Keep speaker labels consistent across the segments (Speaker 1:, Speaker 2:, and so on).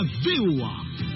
Speaker 1: VOA.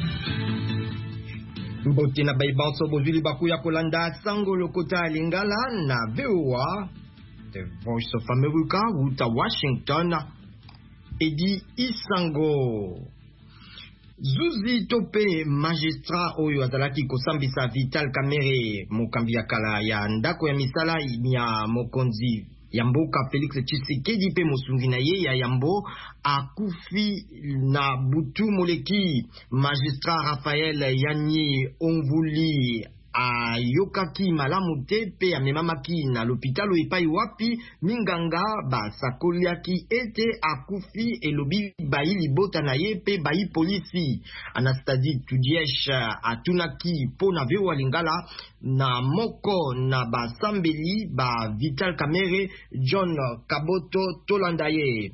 Speaker 2: Mbote na baibanso bozuli bakuya kolanda sango lokota lingala na VOA. The Voice of America, Wuta Washington. Edi Isango. Zuzi tope magistrat oyo azalaki kosambisa Vital Kamerhe mokambi ya kala ya ndako ya misala ya mokonzi ya mboka Felix Tshisekedi pe mosungi na ye ya yambo akufi na butu moleki. Magistrat Raphaël Yanyi Onvuli ayokaki malamu te pe amemamaki na l'hôpital epai wapi minganga basakoliaki ete akufi elobi bayi libota na ye pe bayi polisi. Anastasie Tudiesh atunaki po na VOA Lingala na moko na basambeli ba Vital Kamerhe John Kaboto tolanda ye.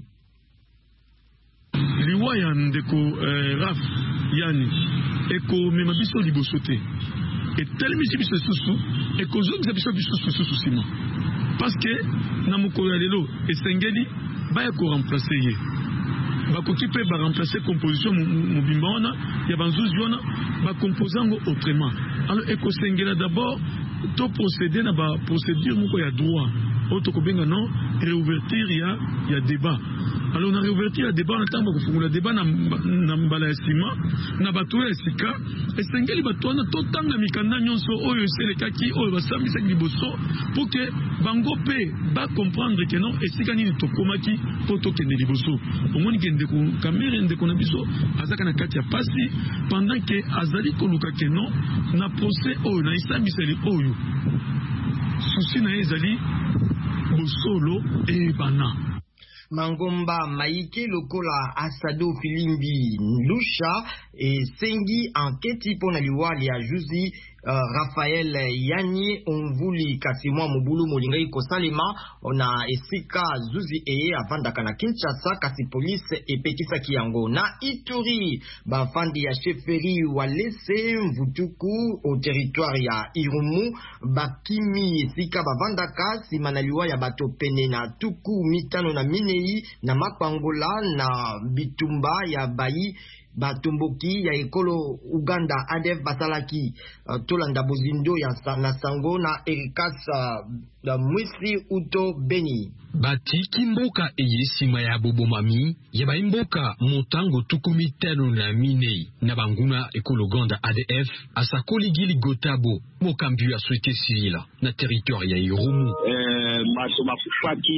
Speaker 3: Liwa ya ndeko Raf Yani eko memabiso liboso te. Et tel misi biso susu et ko zo biso susu sima parce que na moko ya lelo esengeli ba ko remplacer ye ba ko kipe ba remplacer composition mobimba wana ya banzuzi wana ba composango autrement. Alors eko sengela d'abord to procéder na ba procédure moko ya droit auto ko benga non réouverture ya débat. Alors on a réouverture ya débat en temps ko fungula débat na mbala estima na bato ya sika esengeli bato wana to tanga mikanda nyonso oyo selekaki oyo basambisa liboso pour que bango pe ba comprendre que non esika nini tokomaki po to kende liboso omoni kende ko Kamerhe ndeko na biso azaka na kati ya pasi pendant que azali ko luka que non na procès oyo na isambiseli oyo souci na ezali bosolo e bana
Speaker 2: Mangomba Maïke lokola Asado Filimbi Lusha et Sengi enquête pour na liwali ya juzi Raphaël Yanyi Onvuli kasimwa mobulu molingai kosalema ona esika zuzi avandaka na Kinshasa kasi police epekisa kiyango na Ituri bafandi ya chefferie walese mvutuku au territoire ya Irumu bakimi esika bavandaka sima na liwa ya bato pene na tuku mitano na minei na Makwangola na bitumba ya bayi batumboki ya ekolo Uganda ADF basalaki tolanda bozindo ya na sango na Erikasa da Mwisi Uto Beni.
Speaker 1: Batiki mboka eyesima ya bobomami ya baimboka motango tukumi tano na minei na banguna ekolo Uganda ADF asakoli gili gotabo mokambi ya société civile na territoire ya Irumu.
Speaker 4: Bato bakufaki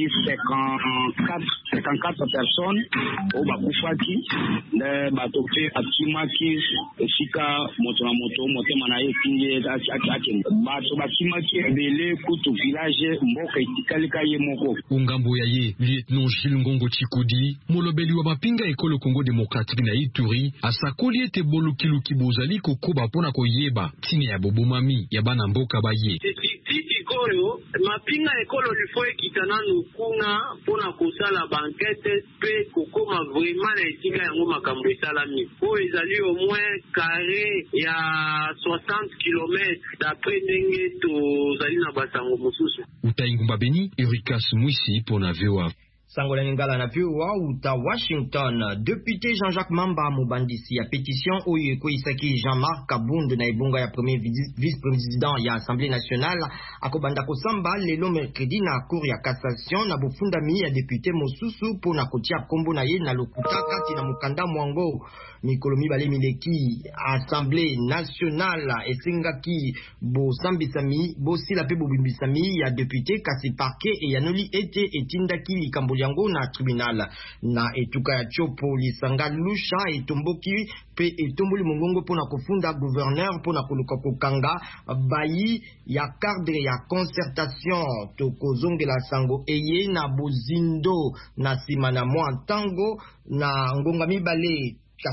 Speaker 4: 54 personnes o bakufaki ne bato pe akimaki esika moto na moto motema na ye kinge akende bato bakimaki ebele kutu village mboka itikalika ye moko
Speaker 1: ungambo ya ye lieutenant Gilles Ngongo Chikudi molobeli wa mapinga ekolo Congo démocratique na Ituri asakoli ete bolukiluki bozali kokoba pona koyeba tine ya bobomami ya bana mboka baye
Speaker 5: oyo mapinga ekolo lifo ekitana nukuna pona kosala bankete pe kokoma vraiment na etinga yango makambo esalami oyo ezali au moins carré ya 60 km d'après ndenge tozali na basango mosusu.
Speaker 1: Utaingumba Beni, Ericas Mwisi pona VOA.
Speaker 2: Sangola Lingala na VOA Uta Washington. Député Jean-Jacques Mamba Mobandisi a pétition oyo ekoisaki Jean-Marc Kabund na ebunga ya premier vice-président ya Assemblée nationale akobanda kosamba lelo mercredi na cour ya cassation na bofundami ya député mosusu pona kotia kombo na ye na lokuta kati na mukanda mwango mikolo mibale mileki Assemblée nationale esengaki bosambisami bosila pe bobimbisami ya député kasi parquet e yanoli ete etindaki likambo yango na tribunal na etuka ya chopo lisanga lusha etomboki pe etomboli mongongo pona kofunda gouverneur pona koluka kokanga bayi ya cadre ya concertation tokozongela sango eye na bozindo na sima na mwa ntango na ngonga mibale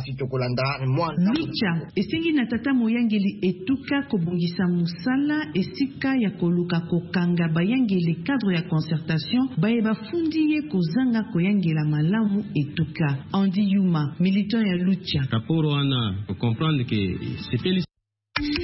Speaker 6: Lucha esengi na tata moyangeli etuka kobongisa musala esika ya koluka kokanga bayangeli cadre ya concertation baye bafundi ye kozanga koyangela malamu etuka. Andy Yuma, militant ya Lucha.
Speaker 7: Rapport wana comprendre que c'est